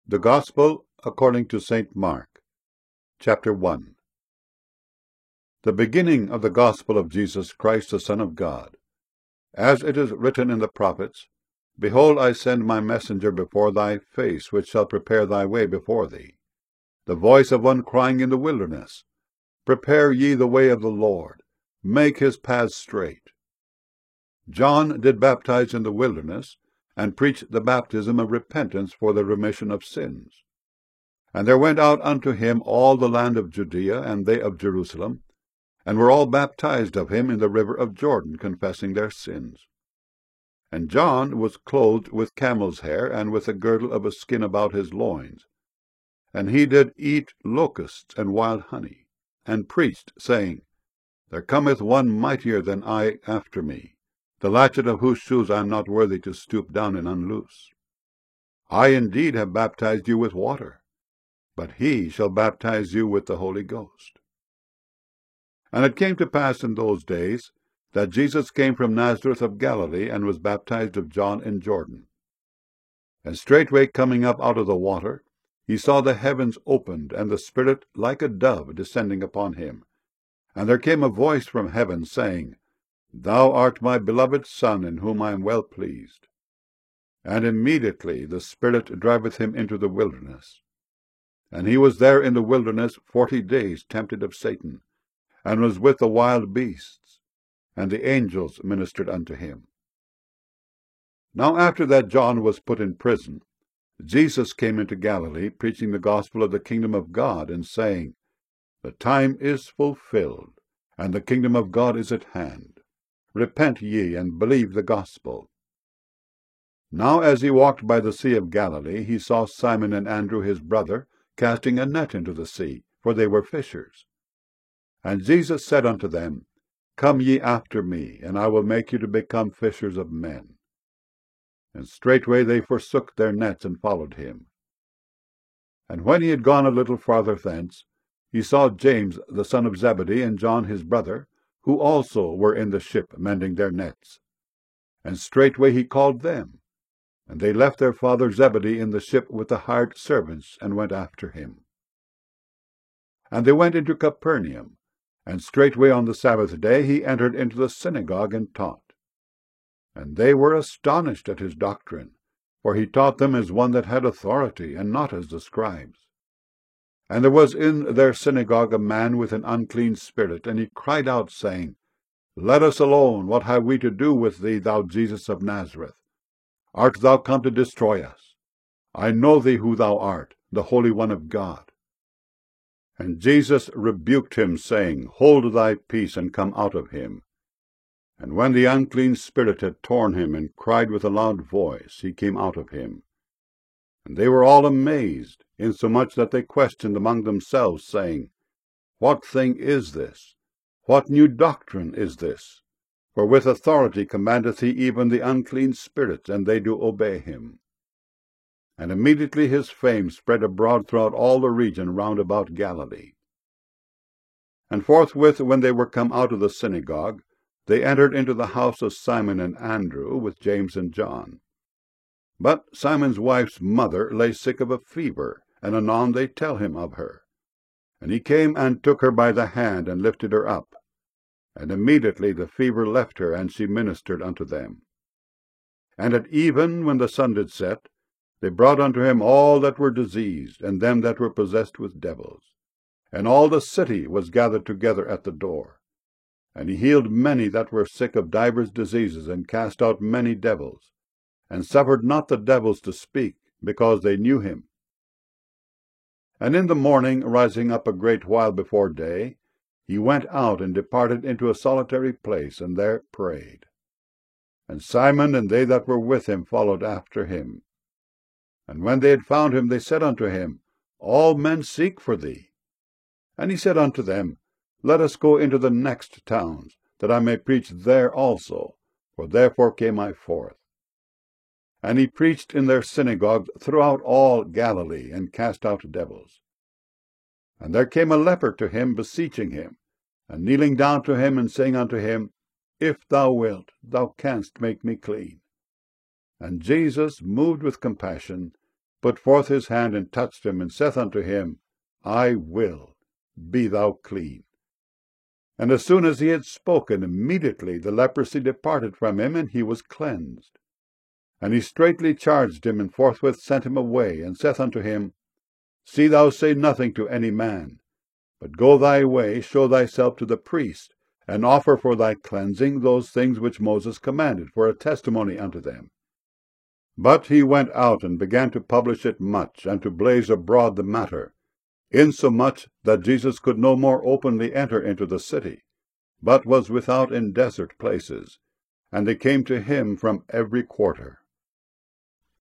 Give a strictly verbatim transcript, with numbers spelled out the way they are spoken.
The Gospel according to Saint Mark, chapter one. The beginning of the Gospel of Jesus Christ, the Son of God. As it is written in the prophets, Behold, I send my messenger before thy face, which shall prepare thy way before thee. The voice of one crying in the wilderness, Prepare ye the way of the Lord, make his paths straight. John did baptize in the wilderness, and preached the baptism of repentance for the remission of sins. And there went out unto him all the land of Judea, and they of Jerusalem, and were all baptized of him in the river of Jordan, confessing their sins. And John was clothed with camel's hair, and with a girdle of a skin about his loins. And he did eat locusts and wild honey, and preached, saying, There cometh one mightier than I after me, the latchet of whose shoes I am not worthy to stoop down and unloose. I indeed have baptized you with water, but he shall baptize you with the Holy Ghost. And it came to pass in those days that Jesus came from Nazareth of Galilee, and was baptized of John in Jordan. And straightway coming up out of the water, he saw the heavens opened, and the Spirit like a dove descending upon him. And there came a voice from heaven, saying, Thou art my beloved Son, in whom I am well pleased. And immediately the Spirit driveth him into the wilderness. And he was there in the wilderness forty days, tempted of Satan, and was with the wild beasts, and the angels ministered unto him. Now after that John was put in prison, Jesus came into Galilee, preaching the gospel of the kingdom of God, and saying, The time is fulfilled, and the kingdom of God is at hand. Repent ye, and believe the gospel. Now as he walked by the sea of Galilee, he saw Simon and Andrew his brother casting a net into the sea, for they were fishers. And Jesus said unto them, Come ye after me, and I will make you to become fishers of men. And straightway they forsook their nets, and followed him. And when he had gone a little farther thence, he saw James the son of Zebedee, and John his brother, who also were in the ship mending their nets. And straightway he called them, and they left their father Zebedee in the ship with the hired servants, and went after him. And they went into Capernaum, and straightway on the Sabbath day he entered into the synagogue and taught. And they were astonished at his doctrine, for he taught them as one that had authority, and not as the scribes. And there was in their synagogue a man with an unclean spirit, and he cried out, saying, Let us alone, what have we to do with thee, thou Jesus of Nazareth? Art thou come to destroy us? I know thee who thou art, the Holy One of God. And Jesus rebuked him, saying, Hold thy peace, and come out of him. And when the unclean spirit had torn him, and cried with a loud voice, he came out of him. And they were all amazed, insomuch that they questioned among themselves, saying, What thing is this? What new doctrine is this? For with authority commandeth he even the unclean spirits, and they do obey him. And immediately his fame spread abroad throughout all the region round about Galilee. And forthwith, when they were come out of the synagogue, they entered into the house of Simon and Andrew, with James and John. But Simon's wife's mother lay sick of a fever, and anon they tell him of her. And he came and took her by the hand, and lifted her up. And immediately the fever left her, and she ministered unto them. And at even, when the sun did set, they brought unto him all that were diseased, and them that were possessed with devils. And all the city was gathered together at the door. And he healed many that were sick of divers diseases, and cast out many devils, and suffered not the devils to speak, because they knew him. And in the morning, rising up a great while before day, he went out, and departed into a solitary place, and there prayed. And Simon and they that were with him followed after him. And when they had found him, they said unto him, All men seek for thee. And he said unto them, Let us go into the next towns, that I may preach there also, for therefore came I forth. And he preached in their synagogues throughout all Galilee, and cast out devils. And there came a leper to him, beseeching him, and kneeling down to him, and saying unto him, If thou wilt, thou canst make me clean. And Jesus, moved with compassion, put forth his hand, and touched him, and saith unto him, I will, be thou clean. And as soon as he had spoken, immediately the leprosy departed from him, and he was cleansed. And he straitly charged him, and forthwith sent him away, and saith unto him, See thou say nothing to any man, but go thy way, show thyself to the priest, and offer for thy cleansing those things which Moses commanded, for a testimony unto them. But he went out, and began to publish it much, and to blaze abroad the matter, insomuch that Jesus could no more openly enter into the city, but was without in desert places, and they came to him from every quarter.